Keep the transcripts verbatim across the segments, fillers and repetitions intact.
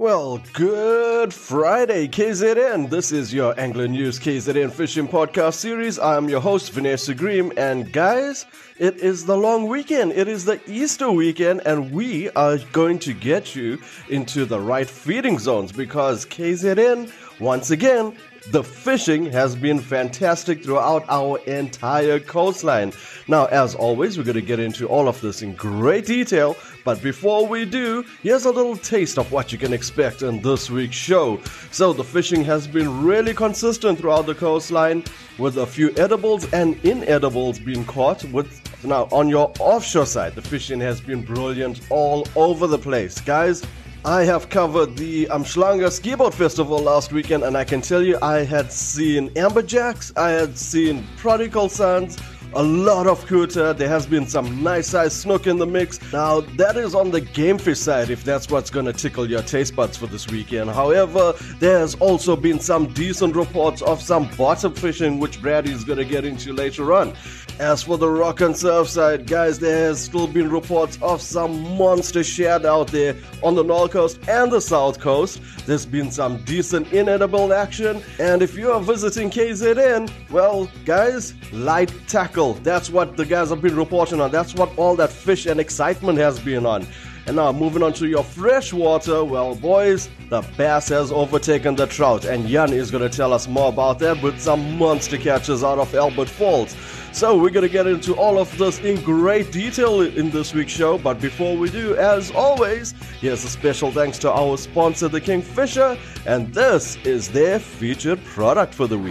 Well, good Friday, K Z N. This is your Angler News K Z N Fishing Podcast Series. I'm your host, Vanessa Green, and guys, it is the long weekend. It is the Easter weekend, and we are going to get you into the right feeding zones because K Z N, once again, the fishing has been fantastic throughout our entire coastline. Now, as always, we're going to get into all of this in great detail, but before we do, here's a little taste of what you can expect in this week's show. So, the fishing has been really consistent throughout the coastline, with a few edibles and inedibles being caught. With now, on your offshore side, the fishing has been brilliant all over the place. Guys, I have covered the Umhlanga Ski Boat Festival last weekend, and I can tell you I had seen amberjacks, I had seen prodigal sons, a lot of cooter. There has been some nice sized snook in the mix. Now, that is on the game fish side, if that's what's going to tickle your taste buds for this weekend. However, there has also been some decent reports of some bottom fishing, which Brady is going to get into later on. As for the rock and surf side, guys, there has still been reports of some monster shad out there on the North Coast and the South Coast. There's been some decent inedible action, and if you are visiting K Z N, well, guys, light tackle. That's what the guys have been reporting on. That's what all that fish and excitement has been on. And now, moving on to your freshwater, well, boys, the bass has overtaken the trout, and Jan is going to tell us more about that with some monster catches out of Albert Falls. So we're going to get into all of this in great detail in this week's show, but before we do, as always, here's a special thanks to our sponsor, the Kingfisher, and this is their featured product for the week.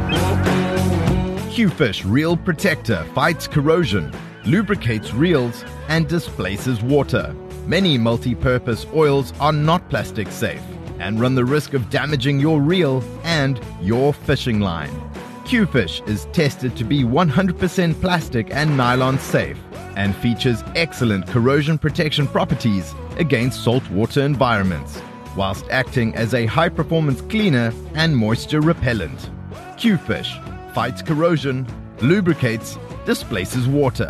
Q-Fish Reel Protector fights corrosion, lubricates reels, and displaces water. Many multi-purpose oils are not plastic safe and run the risk of damaging your reel and your fishing line. Q-Fish is tested to be one hundred percent plastic and nylon safe and features excellent corrosion protection properties against saltwater environments, whilst acting as a high-performance cleaner and moisture repellent. Q-Fish fights corrosion, lubricates, displaces water.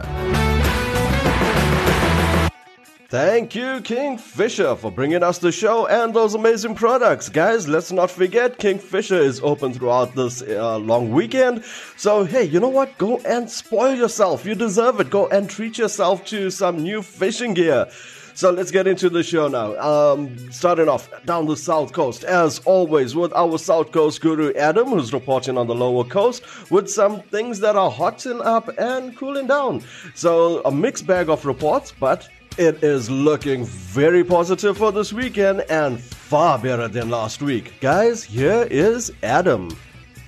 Thank you, Kingfisher, for bringing us the show and those amazing products. Guys, let's not forget, Kingfisher is open throughout this uh, long weekend. So, hey, you know what? Go and spoil yourself. You deserve it. Go and treat yourself to some new fishing gear. So let's get into the show now. Um, starting off down the South Coast, as always, with our South Coast guru Adam, who's reporting on the lower coast with some things that are hotting up and cooling down. So a mixed bag of reports, but it is looking very positive for this weekend and far better than last week. Guys, here is Adam.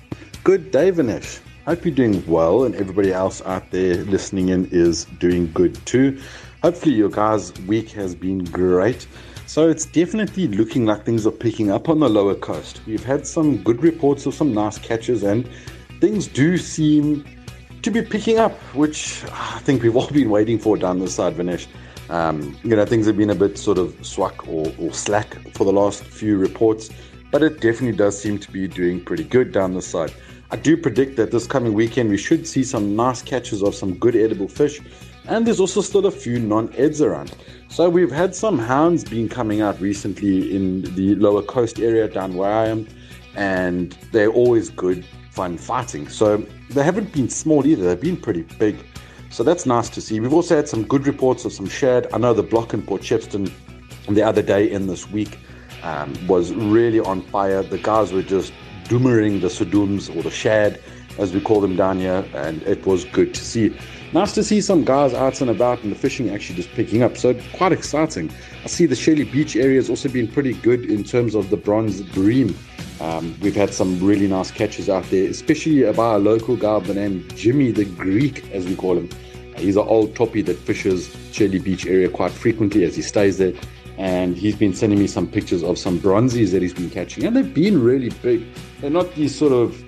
Good day, Vinesh. Hope you're doing well and everybody else out there listening in is doing good too. Hopefully your guys' week has been great. So it's definitely looking like things are picking up on the lower coast. We've had some good reports of some nice catches and things do seem to be picking up, which I think we've all been waiting for down this side, Vinesh. Um, you know, things have been a bit sort of swak or, or slack for the last few reports, but it definitely does seem to be doing pretty good down this side. I do predict that this coming weekend we should see some nice catches of some good edible fish, and there's also still a few non-eds around. So we've had some hounds been coming out recently in the lower coast area down where I am, and they're always good fun fighting. So they haven't been small either, they've been pretty big. So that's nice to see. We've also had some good reports of some shad. I know the block in Port Shepstone the other day in this week um, was really on fire. The guys were just doomering the sudums, or the shad as we call them down here, and it was good to see. Nice to see some guys out and about and the fishing actually just picking up, so quite exciting. I see the Shelley Beach area has also been pretty good in terms of the bronze bream. Um, we've had some really nice catches out there, especially by a local guy by the name Jimmy the Greek, as we call him. He's an old toppy that fishes Shelley Beach area quite frequently as he stays there, and he's been sending me some pictures of some bronzies that he's been catching, and they've been really big. They're not these sort of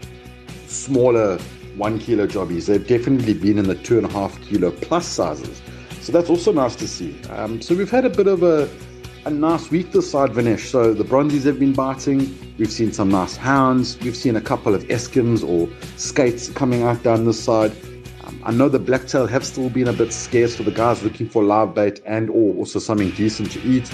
smaller one kilo jobbies. They've definitely been in the two and a half kilo plus sizes, so that's also nice to see. Um, so we've had a bit of a, a nice week this side, Vinesh. So the bronzies have been biting. We've seen some nice hounds. We've seen a couple of Eskimos or skates coming out down this side. Um, I know the blacktail have still been a bit scarce for the guys looking for live bait and or also something decent to eat.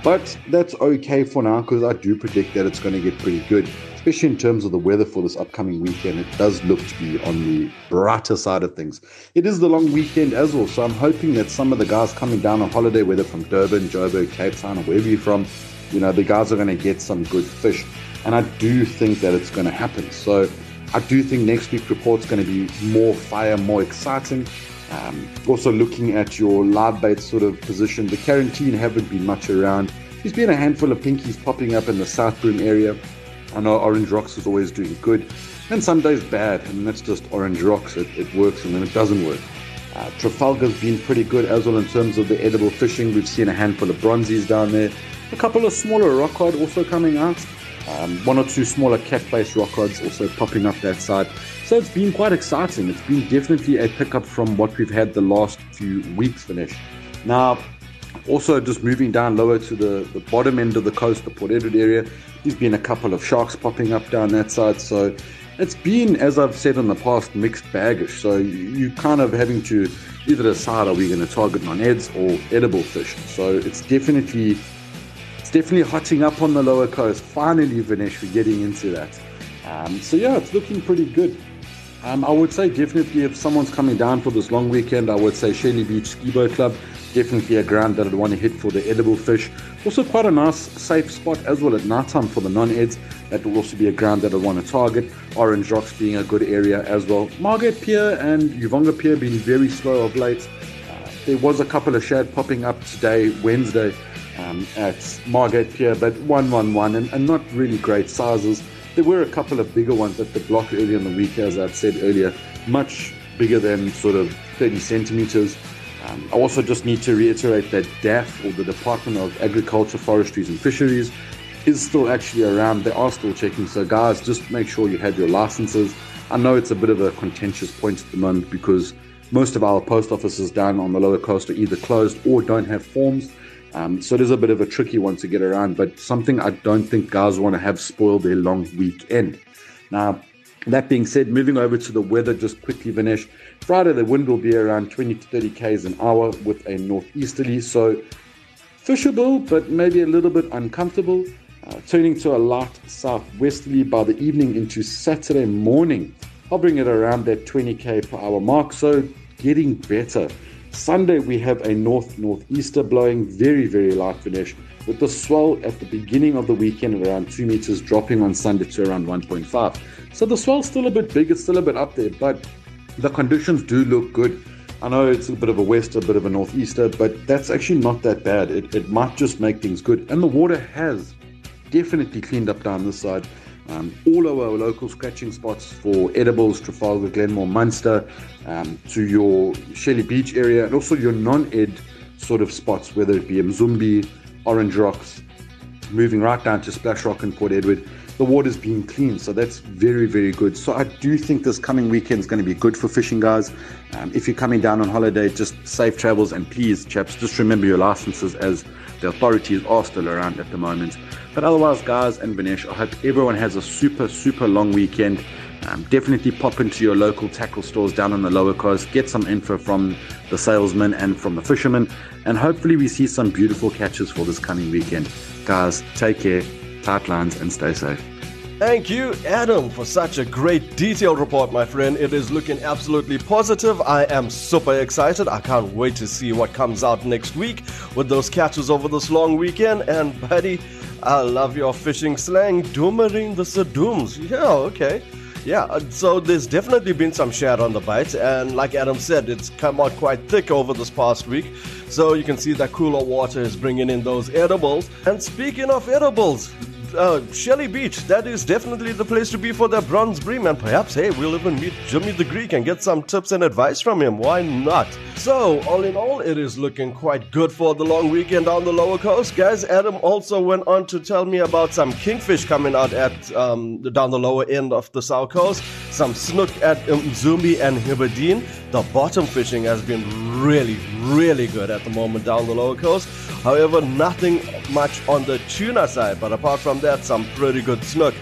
But that's okay for now because I do predict that it's going to get pretty good, especially in terms of the weather for this upcoming weekend. It does look to be on the brighter side of things. It is the long weekend as well, so I'm hoping that some of the guys coming down on holiday, whether from Durban, Joburg, Cape Town, or wherever you're from, you know, the guys are going to get some good fish. And I do think that it's going to happen. So I do think next week's report's going to be more fire, more exciting. Um, also looking at your live bait sort of position, the quarantine haven't been much around. There's been a handful of pinkies popping up in the South Broom area. I know Orange Rocks is always doing good, and some days bad, and that's just Orange Rocks. It, it works and then it doesn't work. Uh, Trafalgar's been pretty good as well in terms of the edible fishing. We've seen a handful of bronzies down there, a couple of smaller rock cod also coming out. Um, one or two smaller cat-based rock rods also popping up that side. So it's been quite exciting. It's been definitely a pickup from what we've had the last few weeks, Finish. Now, also just moving down lower to the, the bottom end of the coast, the Port Edward area, there's been a couple of sharks popping up down that side. So it's been, as I've said in the past, mixed baggish. So you, you kind of having to either decide, are we going to target non-eds or edible fish? So it's definitely... It's definitely hotting up on the lower coast. Finally, Vinesh, we're getting into that. Um, so yeah, it's looking pretty good. Um, I would say definitely if someone's coming down for this long weekend, I would say Shelly Beach Ski Boat Club. Definitely a ground that I'd want to hit for the edible fish. Also quite a nice safe spot as well at night time for the non-eds. That will also be a ground that I'd want to target. Orange Rocks being a good area as well. Margate Pier and Uvonga Pier being very slow of late. Uh, there was a couple of shad popping up today, Wednesday, Um, at Margate Pier, but one one one and, and not really great sizes. There were a couple of bigger ones at the block earlier in the week, as I've said earlier, much bigger than sort of thirty centimeters. Um, I also just need to reiterate that D A F, or the Department of Agriculture, Forestries and Fisheries, is still actually around. They are still checking, so guys, just make sure you have your licenses. I know it's a bit of a contentious point at the moment because most of our post offices down on the lower coast are either closed or don't have forms. Um, so it is a bit of a tricky one to get around, but something I don't think guys want to have spoil their long weekend. Now, that being said, moving over to the weather just quickly, Vinesh. Friday, the wind will be around twenty to thirty kays an hour with a northeasterly, so fishable, but maybe a little bit uncomfortable. Uh, turning to a light southwesterly by the evening into Saturday morning, hovering at around that twenty k per hour mark, so getting better. Sunday, we have a north-northeaster blowing very, very light, Vinesh, with the swell at the beginning of the weekend at around two meters, dropping on Sunday to around one point five. So the swell's still a bit big, it's still a bit up there, but the conditions do look good. I know it's a bit of a west, a bit of a northeaster, but that's actually not that bad. It, it might just make things good. And the water has definitely cleaned up down this side. Um, all our local scratching spots for edibles, Trafalgar, Glenmore, Munster, um, to your Shelly Beach area, and also your non-ed sort of spots, whether it be Mzumbi, Orange Rocks, moving right down to Splash Rock and Port Edward. The water's being clean, so that's very, very good. So I do think this coming weekend is going to be good for fishing, guys. Um, if you're coming down on holiday, just safe travels, and please, chaps, just remember your licenses, as the authorities are still around at the moment. But otherwise, guys and Vinesh, I hope everyone has a super, super long weekend. Um, definitely pop into your local tackle stores down on the lower coast, get some info from the salesmen and from the fishermen, and hopefully we see some beautiful catches for this coming weekend. Guys, take care, tight lines, and stay safe. Thank you, Adam, for such a great detailed report, my friend. It is looking absolutely positive. I am super excited. I can't wait to see what comes out next week with those catches over this long weekend. And buddy, I love your fishing slang, doomering the sadooms. Yeah, okay. Yeah, so there's definitely been some shad on the bite, and like Adam said, it's come out quite thick over this past week. So you can see that cooler water is bringing in those edibles. And speaking of edibles, Uh, Shelly Beach, that is definitely the place to be for that bronze bream, and perhaps, hey, we'll even meet Jimmy the Greek and get some tips and advice from him. Why not? So, all in all, it is looking quite good for the long weekend on the lower coast. Guys, Adam also went on to tell me about some kingfish coming out at um, down the lower end of the south coast, some snook at Mzumbi and Hebridean. The bottom fishing has been really, really good at the moment down the lower coast. However, nothing much on the tuna side, but apart from that, some pretty good snook.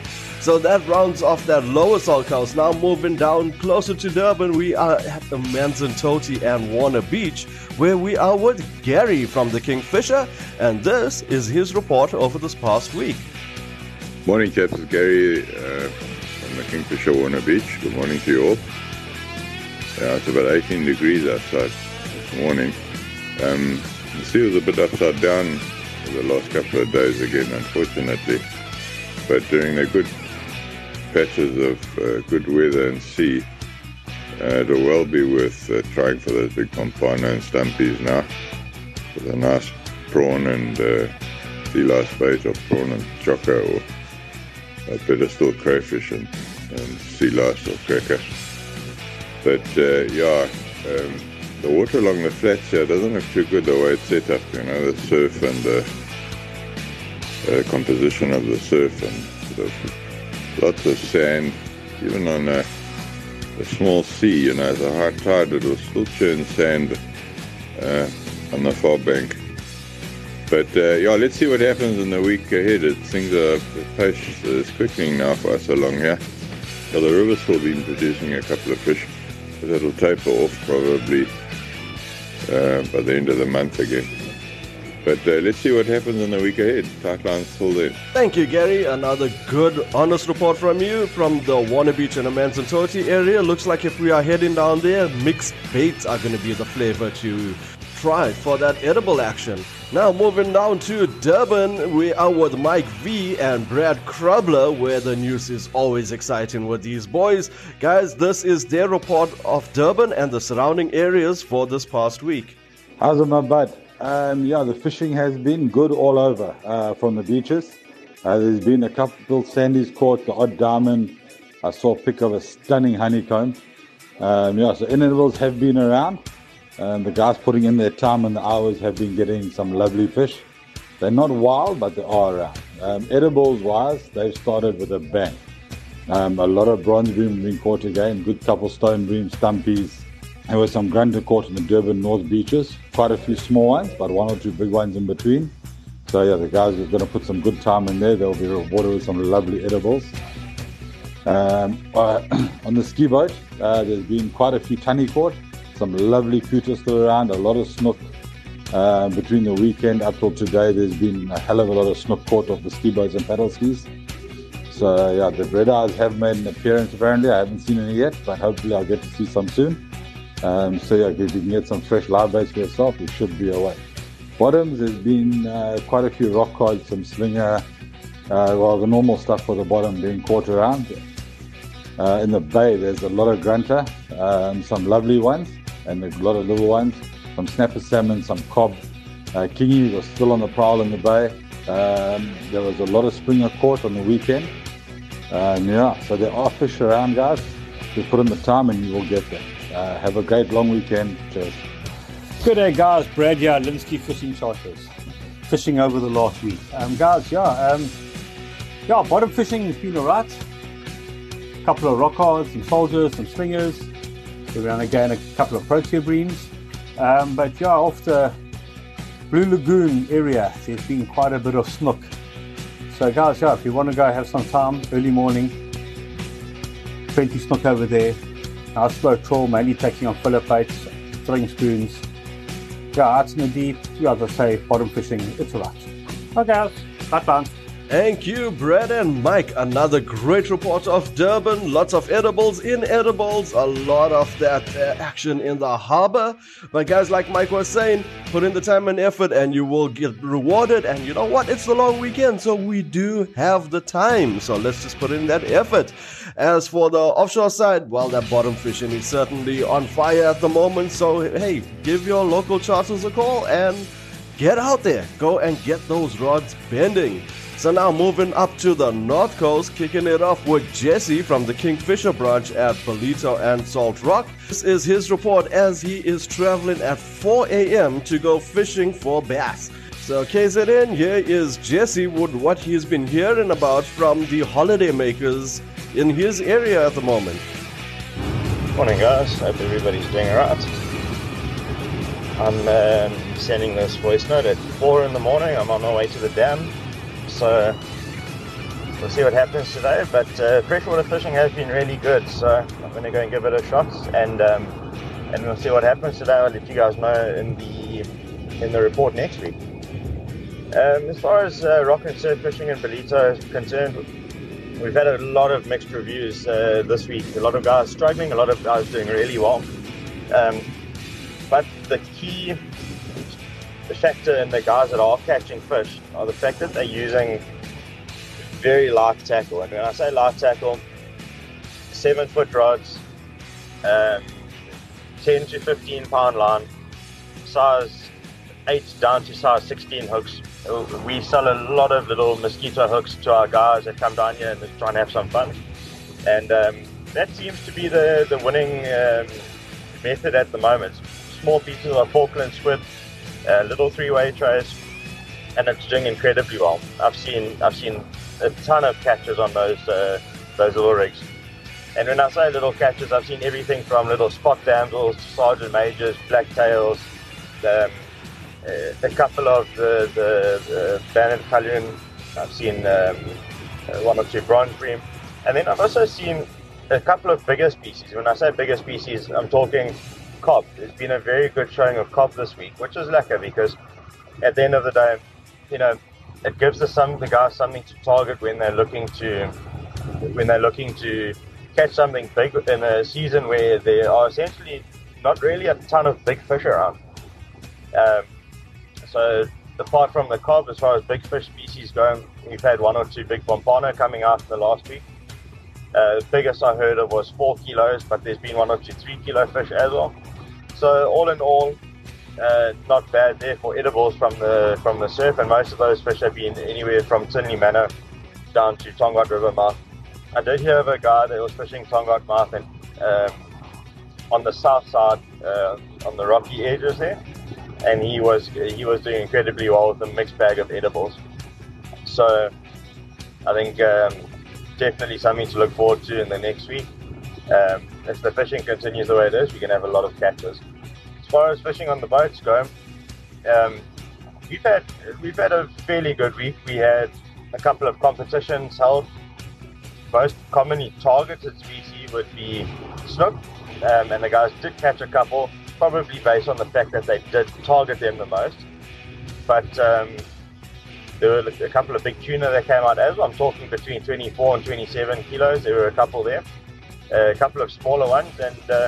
So that rounds off that lower Salt Coast. Now moving down closer to Durban, we are at the Amanzimtoti and Warner Beach, where we are with Gary from the Kingfisher, and this is his report over this past week. Morning, chaps. It's Gary uh, from the Kingfisher Warner Beach. Good morning to you all. Yeah, it's about eighteen degrees outside this morning. Um, the sea was a bit upside down for the last couple of days again, unfortunately. But during the good patches of uh, good weather and sea, uh, it'll well be worth uh, trying for those big pompano and stumpies now, with a nice prawn and uh, sea lice bait, or prawn and choco, or uh, better still crayfish and, and sea lice or cracker. But uh, yeah, um, the water along the flats here doesn't look too good the way it's set up, you know, the surf and the uh, composition of the surf, and sort of lots of sand. Even on a, a small sea, you know, at a high tide, it will still churn sand uh, on the far bank. But uh, yeah, let's see what happens in the week ahead. It, things are, the pace is quickening now for us along here. So the river's still been producing a couple of fish, but it'll taper off probably uh, by the end of the month again. But uh, let's see what happens in the week ahead. Tightline's still there. Thank you, Gary. Another good, honest report from you from the Warner Beach and Amanzimtoti area. Looks like if we are heading down there, mixed baits are going to be the flavor to try for that edible action. Now moving down to Durban, we are with Mike V and Brad Krubler, where the news is always exciting with these boys. Guys, this is their report of Durban and the surrounding areas for this past week. How's it, my bud? Um, yeah, the fishing has been good all over uh, from the beaches. Uh, there's been a couple sandies caught, the odd diamond. I saw a pic of a stunning honeycomb. Um, yeah, so intervals have been around. Um, the guys putting in their time and the hours have been getting some lovely fish. They're not wild, but they are around. Um, edibles wise, they've started with a bang. Um, a lot of bronze bream being caught again, good couple stone bream, stumpies. There were some grunter caught in the Durban North beaches. Quite a few small ones, but one or two big ones in between. So yeah, the guys are going to put some good time in there. They'll be rewarded with some lovely edibles. Um, uh, on the ski boat, uh, there's been quite a few tunny caught. Some lovely cuter still around, a lot of snook. Uh, between the weekend up till today, there's been a hell of a lot of snook caught off the ski boats and paddle skis. So uh, yeah, the red eyes have made an appearance apparently. I haven't seen any yet, but hopefully I'll get to see some soon. Um, so yeah, if you can get some fresh live baits for yourself, you should be away. Bottoms, there's been uh, quite a few rock cards, some slinger, uh, well, the normal stuff for the bottom being caught around. Uh, in the bay, there's a lot of grunter, um, some lovely ones, and a lot of little ones, some snapper salmon, some cob. Uh, kingies are still on the prowl in the bay. Um, there was a lot of springer caught on the weekend. Um, yeah, so there are fish around, guys. Just put in the time and you will get them. Uh, have a great long weekend. Cheers. Good day, guys. Brad here, Linsky Fishing Charters. Fishing over the last week. Um, guys, yeah, um, yeah, bottom fishing has been alright. A couple of rock cards, some soldiers, some slingers. We're going to gain a couple of proteobreams. Um, but yeah, off the Blue Lagoon area, there's been quite a bit of snook. So guys, yeah, if you want to go have some time, early morning, plenty snook over there. Nice slow trawl, mainly taking on filler baits, throwing spoons. Yeah, out in the deep, yeah, as I say, bottom fishing, it's alright. Okay, guys, bye bye. Thank you, Brad and Mike. Another great report of Durban. Lots of edibles, inedibles, a lot of that uh, action in the harbor. But guys, like Mike was saying, put in the time and effort and you will get rewarded. And you know what? It's the long weekend, so we do have the time. So let's just put in that effort. As for the offshore side, well, that bottom fishing is certainly on fire at the moment. So, hey, give your local charters a call and get out there. Go and get those rods bending. So now moving up to the North Coast, kicking it off with Jesse from the Kingfisher branch at Ballito and Salt Rock. This is his report as he is traveling at four a.m. to go fishing for bass. So K Z N, here is Jesse with what he's been hearing about from the holiday makers in his area at the moment. Morning guys, hope everybody's doing alright. I'm um, sending this voice note at four in the morning. I'm on my way to the dam. So we'll see what happens today. But uh, freshwater fishing has been really good, so I'm going to go and give it a shot, and um, and we'll see what happens today. I'll let you guys know in the in the report next week. Um, as far as uh, rock and surf fishing in Ballito is concerned, we've had a lot of mixed reviews uh, this week. A lot of guys struggling, a lot of guys doing really well. Um, but the key the factor in the guys that are catching fish are the fact that they're using very light tackle. And when I say light tackle, seven foot rods, um, ten to fifteen pound line, size eight down to size sixteen hooks. We sell a lot of little mosquito hooks to our guys that come down here and they try and have some fun. And um, that seems to be the, the winning um, method at the moment. Small pieces of Falkland squid, uh, little three-way trays, and it's doing incredibly well. I've seen I've seen a ton of catches on those uh, those little rigs. And when I say little catches, I've seen everything from little spot damsels, sergeant majors, blacktails, um, a couple of the, the, the banded cullion. I've seen um, one or two bronze bream, and then I've also seen a couple of bigger species. When I say bigger species, I'm talking cob. There's been a very good showing of cob this week, which is lekker because at the end of the day, you know, it gives the some the guys something to target when they're looking to when they're looking to catch something big in a season where there are essentially not really a ton of big fish around. Um, So apart from the cob, as far as big fish species go, we've had one or two big pompano coming out in the last week. Uh, the biggest I heard of was four kilos, but there's been one or two three kilo fish as well. So all in all, uh, not bad there for edibles from the from the surf, and most of those fish have been anywhere from Tinley Manor down to Tongaat River mouth. I did hear of a guy that was fishing Tongaat mouth and um, on the south side, uh, on the rocky edges there. And he was he was doing incredibly well with a mixed bag of edibles. So I think um, definitely something to look forward to in the next week. Um, if the fishing continues the way it is, we can have a lot of catches. As far as fishing on the boats go, um, we've had we've had a fairly good week. We had a couple of competitions held. Most commonly targeted species would be snook, um, and the guys did catch a couple. Probably based on the fact that they did target them the most. But um, there were a couple of big tuna that came out as well. I'm talking between twenty-four and twenty-seven kilos. There were a couple there. Uh, a couple of smaller ones. And uh,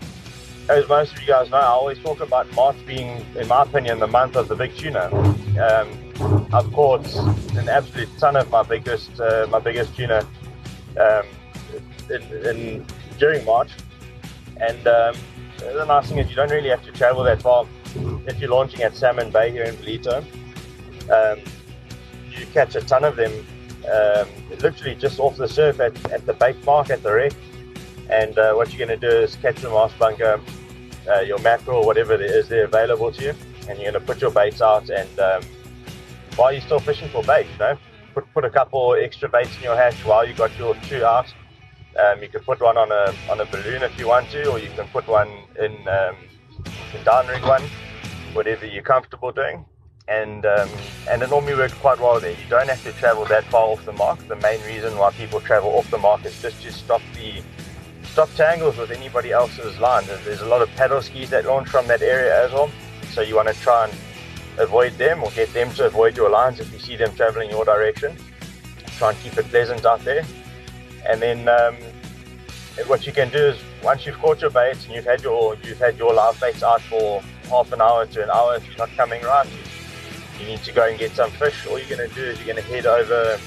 as most of you guys know, I always talk about March being, in my opinion, the month of the big tuna. Um, I've caught an absolute ton of my biggest, uh, my biggest tuna um, in, in, during March. And um, the nice thing is you don't really have to travel that far. If you're launching at Salmon Bay here in Ballito, um, you catch a ton of them um, literally just off the surf at, at the bait park at the wreck. And uh, what you're going to do is catch your mass bunker, uh, your mackerel, whatever there is there available to you, and you're going to put your baits out. And um, while you're still fishing for bait, you know, put put a couple extra baits in your hatch while you got your two out. Um, you can put one on a on a balloon if you want to, or you can put one in um, a downrig one, whatever you're comfortable doing. And um, and it normally works quite well there. You don't have to travel that far off the mark. The main reason why people travel off the mark is just to stop the stop tangles with anybody else's line. There's a lot of paddle skis that launch from that area as well. So you want to try and avoid them or get them to avoid your lines if you see them traveling your direction. Try and keep it pleasant out there. And then um, what you can do is once you've caught your baits and you've had your you've had your live baits out for half an hour to an hour, if you're not coming right, you, you need to go and get some fish. All you're going to do is you're going to head over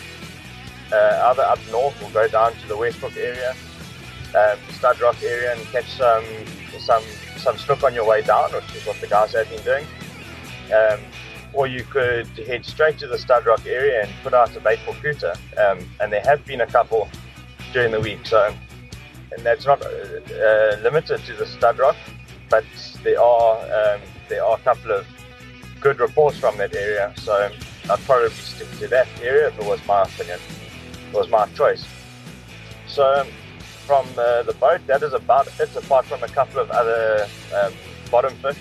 uh, either up north or go down to the Westbrook area, um, Stud Rock area, and catch some some some snook on your way down, which is what the guys have been doing. Um, or you could head straight to the Stud Rock area and put out a bait for Kuta. Um, and there have been a couple during the week, so and that's not uh, uh, limited to the Stud Rock, but there are um, there are a couple of good reports from that area. So I'd probably stick to that area if it was my opinion, it was my choice. So from uh, the boat, that is about it. Apart from a couple of other um, bottom fish,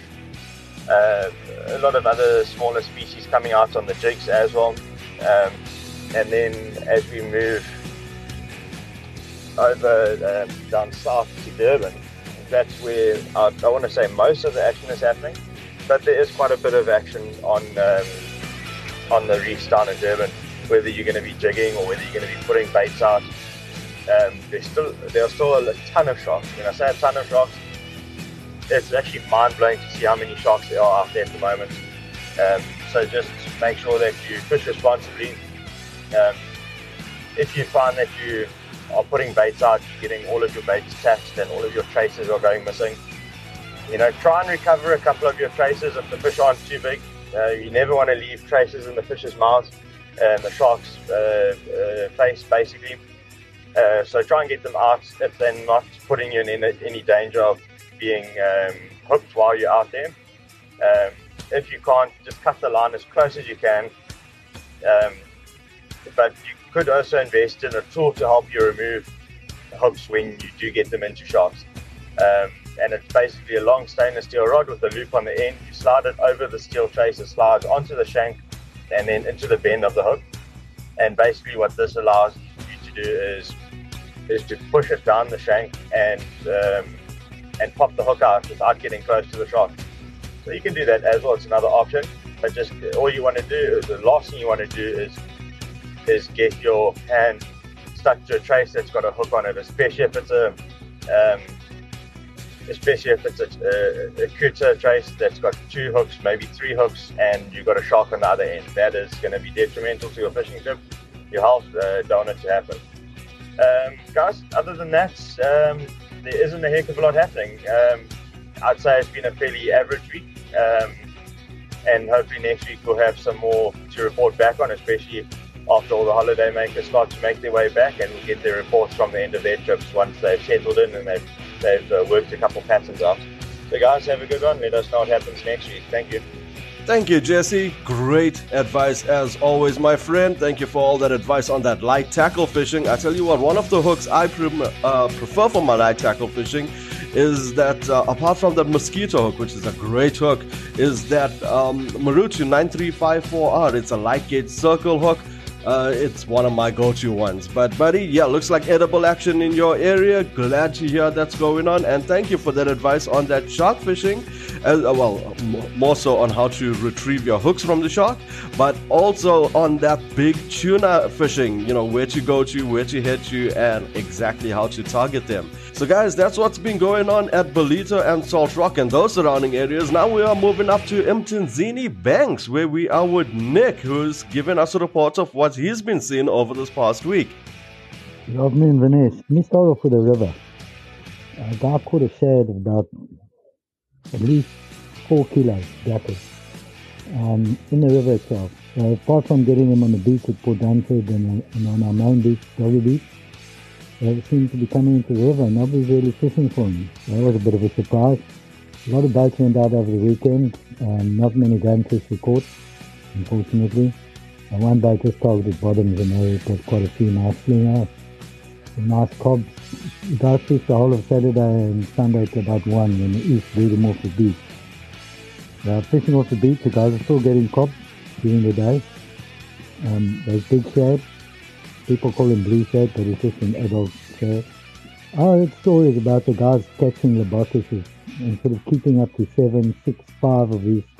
uh, a lot of other smaller species coming out on the jigs as well. Um, and then as we move over um, down south to Durban, that's where I, I want to say most of the action is happening, but there is quite a bit of action on um, on the reefs down in Durban, whether you're going to be jigging or whether you're going to be putting baits out. Um, there's still there are still a ton of sharks. When I say a ton of sharks, it's actually mind-blowing to see how many sharks there are out there at the moment. Um, so just make sure that you fish responsibly. Um, if you find that you are putting baits out, you're getting all of your baits attached and all of your traces are going missing, you know, try and recover a couple of your traces if the fish aren't too big. Uh, you never want to leave traces in the fish's mouth and the shark's uh, uh, face, basically. Uh, so try and get them out if they're not putting you in any, any danger of being um, hooked while you're out there. Um, if you can't, just cut the line as close as you can. Um, but you could also invest in a tool to help you remove hooks when you do get them into sharks. Um, and it's basically a long stainless steel rod with a loop on the end. You slide it over the steel trace, it slides onto the shank and then into the bend of the hook. And basically what this allows you to do is is to push it down the shank and um, and pop the hook out without getting close to the shark. So you can do that as well, it's another option. But just all you want to do, the last thing you want to do is is get your hand stuck to a trace that's got a hook on it, especially if it's a um, especially if it's a, a, a cutter trace that's got two hooks, maybe three hooks, and you've got a shark on the other end. That is going to be detrimental to your fishing trip. Your health, uh, don't want it to happen. Um, guys, other than that, um, there isn't a heck of a lot happening. Um, I'd say it's been a fairly average week, um, and hopefully next week we'll have some more to report back on, especially after all the holiday makers start to make their way back, and we'll get their reports from the end of their trips once they've settled in and they've, they've uh, worked a couple patterns out. So guys, have a good one. Let us know what happens next week. Thank you. Thank you, Jesse. Great advice as always, my friend. Thank you for all that advice on that light tackle fishing. I tell you what, one of the hooks I pre- uh, prefer for my light tackle fishing is that, uh, apart from that mosquito hook, which is a great hook, is that um, Marucci nine three five four R. It's a light gauge circle hook. Uh, it's one of my go-to ones. But buddy, yeah, looks like edible action in your area. Glad to hear that's going on, and thank you for that advice on that shark fishing. Uh, well, m- more so on how to retrieve your hooks from the shark, but also on that big tuna fishing, you know, where to go to, where to head to, and exactly how to target them. So guys, that's what's been going on at Belito and Salt Rock and those surrounding areas. Now we are moving up to Mtunzini Banks, where we are with Nick, who's giving us a report of what he's been seeing over this past week. Good afternoon, Vinesh. Let me start off with the river. A guy caught a shad of about at least four kilos blackers um, in the river itself. So apart from getting them on the beach at Port Dunford and, and on our main beach, Doggy Beach, they seem to be coming into the river and nobody's really fishing for them. So that was a bit of a surprise. A lot of boats went out over the weekend and not many gunfish were caught, unfortunately. And one boat just targeted bottoms and they got quite a few nice flingers, some nice cobs. The guys fished the whole of Saturday and Sunday to about one when the east blew them off the beach. They are fishing off the beach, the guys are still getting cobs during the day. Um, those big shad, people call them blue shad, but it's just an adult shad. I heard stories about the guys catching lobotuses and sort of keeping up to seven, six, five of these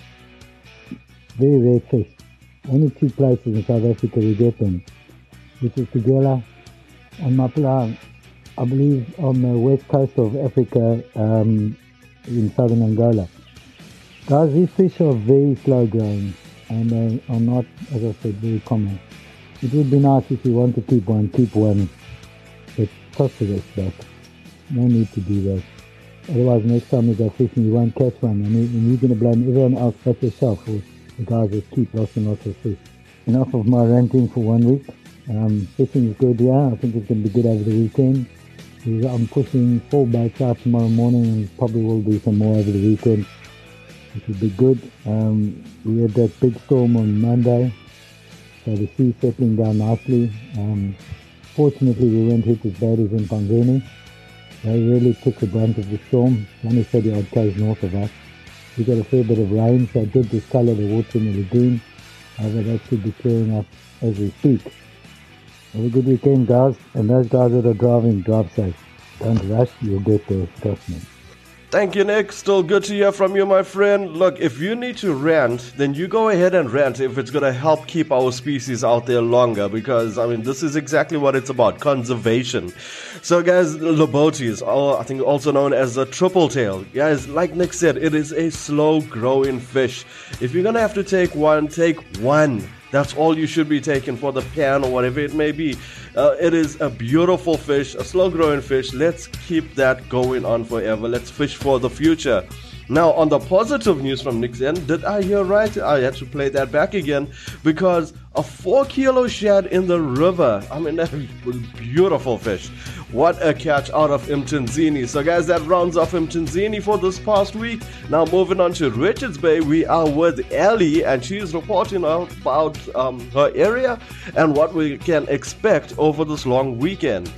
very rare fish. Only two places in South Africa we get them, which is Tugela and Mapula, I believe on the west coast of Africa, um, in southern Angola. Guys, these fish are very slow growing and they are not, as I said, very common. It would be nice if you want to keep one, keep one, but cost the rest back. No need to do that. Otherwise, next time you go fishing, you won't catch one, and, and you're going to blame everyone else but yourself for the guys that keep lots and lots of fish. Enough of my ranting for one week. Um, fishing is good, yeah. I think it's going to be good over the weekend. I'm pushing four boats out tomorrow morning and probably will do some more over the weekend, which will be good. Um, we had that big storm on Monday, so the sea settling down nicely. Um, fortunately, we weren't hit as bad as in Pangani. They really took the brunt of the storm. It's only thirty odd k's north of us. We got a fair bit of rain, so it did discolour the water in the lagoon. However, that should be clearing up as we speak. Have a good weekend, guys. And those guys that are driving, drive safe. Don't rush, you'll get there, trust me. Thank you, Nick. Still good to hear from you, my friend. Look, if you need to rant, then you go ahead and rant if it's going to help keep our species out there longer, because, I mean, this is exactly what it's about, conservation. So, guys, Lobotes, or I think also known as a triple tail. Guys, like Nick said, it is a slow-growing fish. If you're going to have to take one, take one. That's all you should be taking for the pan or whatever it may be. Uh, it is a beautiful fish, a slow-growing fish. Let's keep that going on forever. Let's fish for the future. Now, on the positive news from Nick's end, did I hear right? I had to play that back again because a four kilo shad in the river. I mean, that was beautiful fish. What a catch out of Mtunzini. So guys, that rounds off Mtunzini for this past week. Now moving on to Richards Bay, we are with Ellie and she's reporting about um, her area and what we can expect over this long weekend.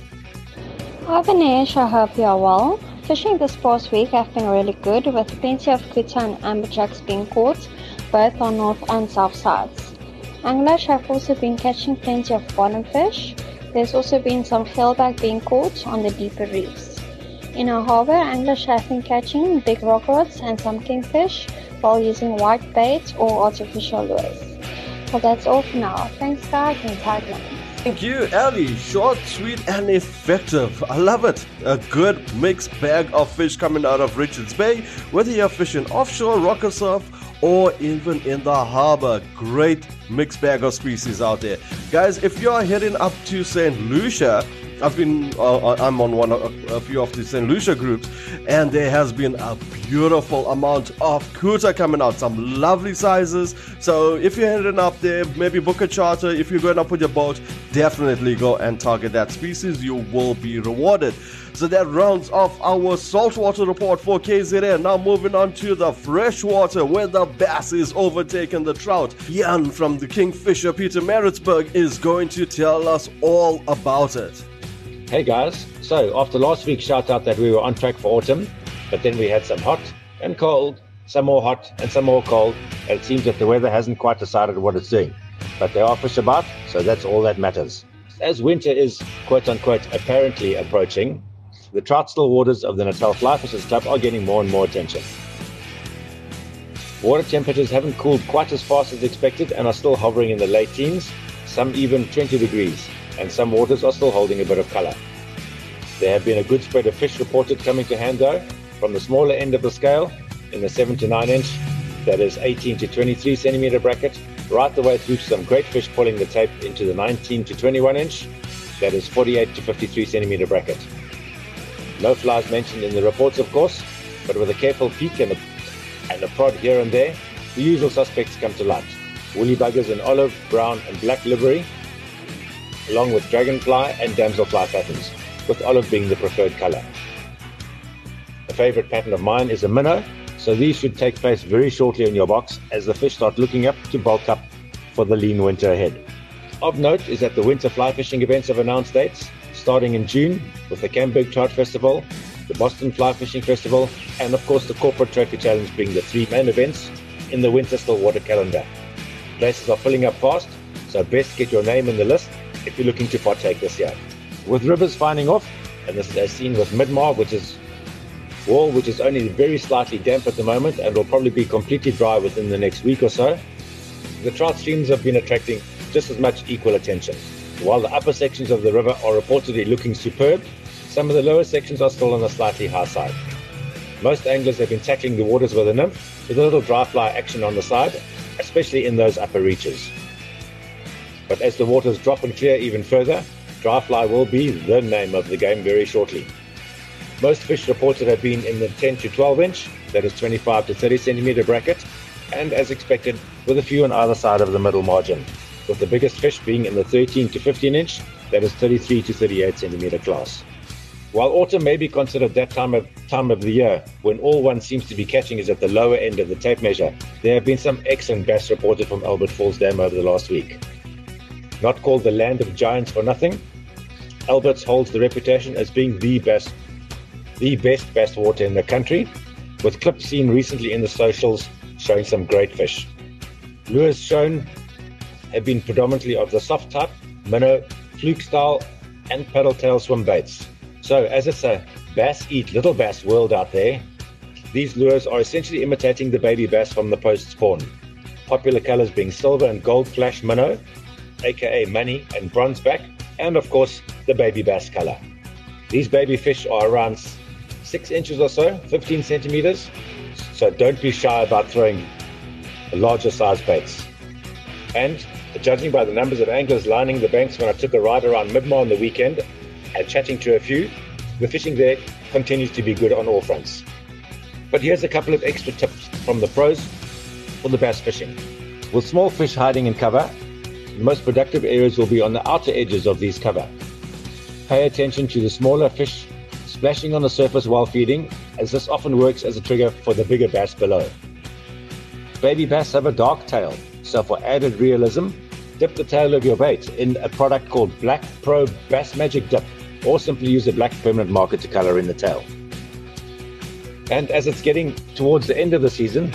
Hi Vinesh, I hope you are well. Fishing this past week have been really good with plenty of kuta and amberjacks being caught, both on north and south sides. Anglers have also been catching plenty of bottom fish. There's also been some geelback being caught on the deeper reefs. In our harbour, anglers have been catching big rock rods and some kingfish while using white bait or artificial lures. Well, that's all for now. Thanks guys and tagline. Thank you, Ellie. Short, sweet, and effective. I love it. A good mixed bag of fish coming out of Richards Bay, whether you're fishing offshore, rocker surf, or even in the harbor. Great mixed bag of species out there. Guys, if you're heading up to Saint Lucia, I've been, uh, I'm on one, a, a few of the Saint Lucia groups, and there has been a beautiful amount of kuta coming out, some lovely sizes. So if you're heading up there, maybe book a charter. If you're going up with your boat, definitely go and target that species. You will be rewarded. So that rounds off our saltwater report for K Z N. Now moving on to the freshwater, where the bass is overtaking the trout. Jan from the Kingfisher Pietermaritzburg is going to tell us all about it. Hey guys, so after last week's shout out that we were on track for autumn, but then we had some hot and cold, some more hot and some more cold, and it seems that the weather hasn't quite decided what it's doing. But there are fish about, so that's all that matters. As winter is quote unquote apparently approaching, the trout still waters of the Natal Fly Fishers Club are getting more and more attention. Water temperatures haven't cooled quite as fast as expected and are still hovering in the late teens, some even twenty degrees, and some waters are still holding a bit of colour. There have been a good spread of fish reported coming to hand though, from the smaller end of the scale, in the seven to nine inch, that is eighteen to twenty-three centimetre bracket, right the way through to some great fish pulling the tape into the nineteen to twenty-one inch, that is forty-eight to fifty-three centimetre bracket. No flies mentioned in the reports of course, but with a careful peek and a, and a prod here and there, the usual suspects come to light. Woolly buggers in olive, brown and black livery, along with dragonfly and damselfly patterns, with olive being the preferred colour. A favourite pattern of mine is a minnow, so these should take place very shortly in your box as the fish start looking up to bulk up for the lean winter ahead. Of note is that the winter fly fishing events have announced dates, starting in June with the Camberg Trout Festival, the Boston Fly Fishing Festival, and of course the Corporate Trophy Challenge being the three main events in the winter stillwater calendar. Places are filling up fast, so best get your name in the list if you're looking to partake this year. With rivers finding off, and this is as seen with Midmar, which is Wall, which is only very slightly damp at the moment and will probably be completely dry within the next week or so, the trout streams have been attracting just as much equal attention. While the upper sections of the river are reportedly looking superb, some of the lower sections are still on the slightly high side. Most anglers have been tackling the waters with a nymph, with a little dry fly action on the side, especially in those upper reaches. But as the waters drop and clear even further, dry fly will be the name of the game very shortly. Most fish reported have been in the ten to twelve inch, that is twenty-five to thirty centimetre bracket, and as expected, with a few on either side of the middle margin, with the biggest fish being in the thirteen to fifteen inch, that is thirty-three to thirty-eight centimetre class. While autumn may be considered that time of time of the year when all one seems to be catching is at the lower end of the tape measure, there have been some excellent bass reported from Albert Falls Dam over the last week. Not called the land of giants for nothing, Albert's holds the reputation as being the best, the best bass water in the country, with clips seen recently in the socials showing some great fish. Lures shown have been predominantly of the soft type, minnow, fluke style, and paddle tail swim baits. So as it's a bass eat little bass world out there, these lures are essentially imitating the baby bass from the post-spawn. Popular colors being silver and gold flash minnow, aka money and bronze back, and of course the baby bass color. These baby fish are around six inches or so, fifteen centimeters, so don't be shy about throwing larger size baits. And judging by the numbers of anglers lining the banks when I took a ride around Midmar on the weekend and chatting to a few, the fishing there continues to be good on all fronts. But here's a couple of extra tips from the pros for the bass fishing. With small fish hiding in cover, the most productive areas will be on the outer edges of these cover. Pay attention to the smaller fish splashing on the surface while feeding, as this often works as a trigger for the bigger bass below. Baby bass have a dark tail, so for added realism, dip the tail of your bait in a product called Black Pro Bass Magic Dip, or simply use a black permanent marker to color in the tail. And as it's getting towards the end of the season,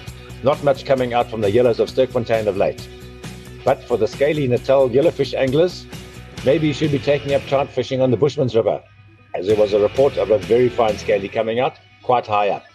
not much coming out from the yellows of Sterkfontein of late. But for the scaly Natal yellowfish anglers, maybe you should be taking up trout fishing on the Bushman's River, as there was a report of a very fine scaly coming out quite high up.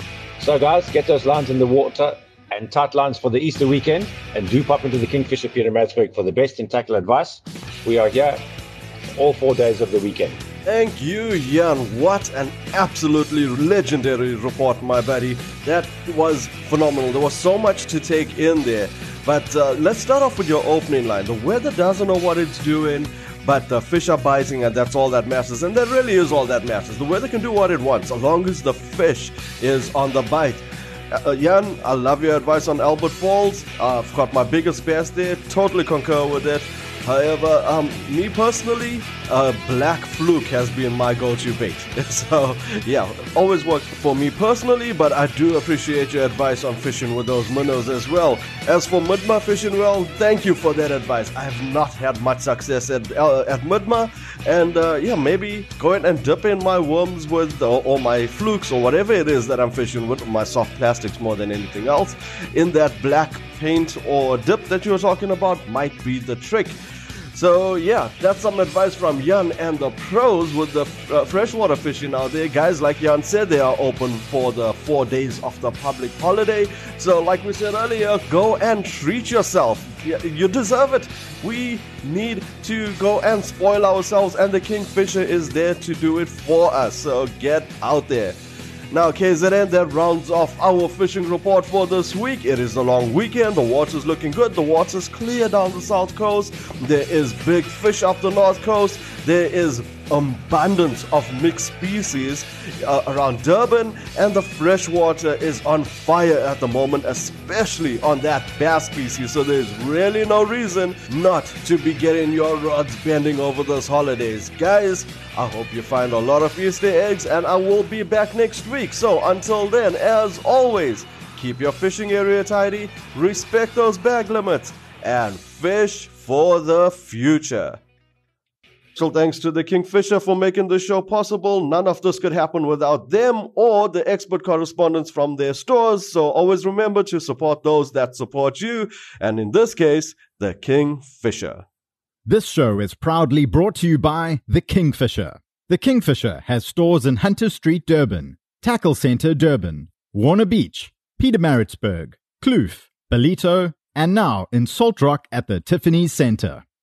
So guys, get those lines in the water and tight lines for the Easter weekend, and do pop into the Kingfisher Pietermaritzburg for the best in tackle advice. We are here all four days of the weekend. Thank you, Jan. What an absolutely legendary report, my buddy. That was phenomenal. There was so much to take in there. But uh, let's start off with your opening line. The weather doesn't know what it's doing, but the fish are biting, and that's all that matters. And that really is all that matters. The weather can do what it wants, as long as the fish is on the bite. Uh, Jan, I love your advice on Albert Falls. Uh, I've got my biggest bass there. Totally concur with it. However, um, me personally, uh, black fluke has been my go-to bait. So, yeah, always worked for me personally, but I do appreciate your advice on fishing with those minnows as well. As for Midmar fishing well, thank you for that advice. I have not had much success at uh, at Midmar, and uh, yeah, maybe going and dipping my worms with, or, or my flukes, or whatever it is that I'm fishing with, my soft plastics more than anything else, in that black paint or dip that you were talking about might be the trick. So yeah, that's some advice from Jan and the pros with the uh, freshwater fishing out there. Guys, like Jan said, they are open for the four days of the public holiday. So like we said earlier, go and treat yourself. You deserve it. We need to go and spoil ourselves, and the Kingfisher is there to do it for us. So get out there. Now, K Z N, that rounds off our fishing report for this week. It is a long weekend. The water's looking good. The water's clear down the south coast. There is big fish up the north coast. There is abundance of mixed species uh, around Durban, and the freshwater is on fire at the moment, especially on that bass species. So there's really no reason not to be getting your rods bending over those holidays. Guys, I hope you find a lot of Easter eggs, and I will be back next week. So until then, as always, keep your fishing area tidy, respect those bag limits, and fish for the future. So thanks to the Kingfisher for making this show possible. None of this could happen without them or the expert correspondents from their stores. So always remember to support those that support you. And in this case, the Kingfisher. This show is proudly brought to you by The Kingfisher. The Kingfisher has stores in Hunter Street, Durban, Tackle Centre, Durban, Warner Beach, Pietermaritzburg, Kloof, Ballito, and now in Salt Rock at the Tiffany's Centre.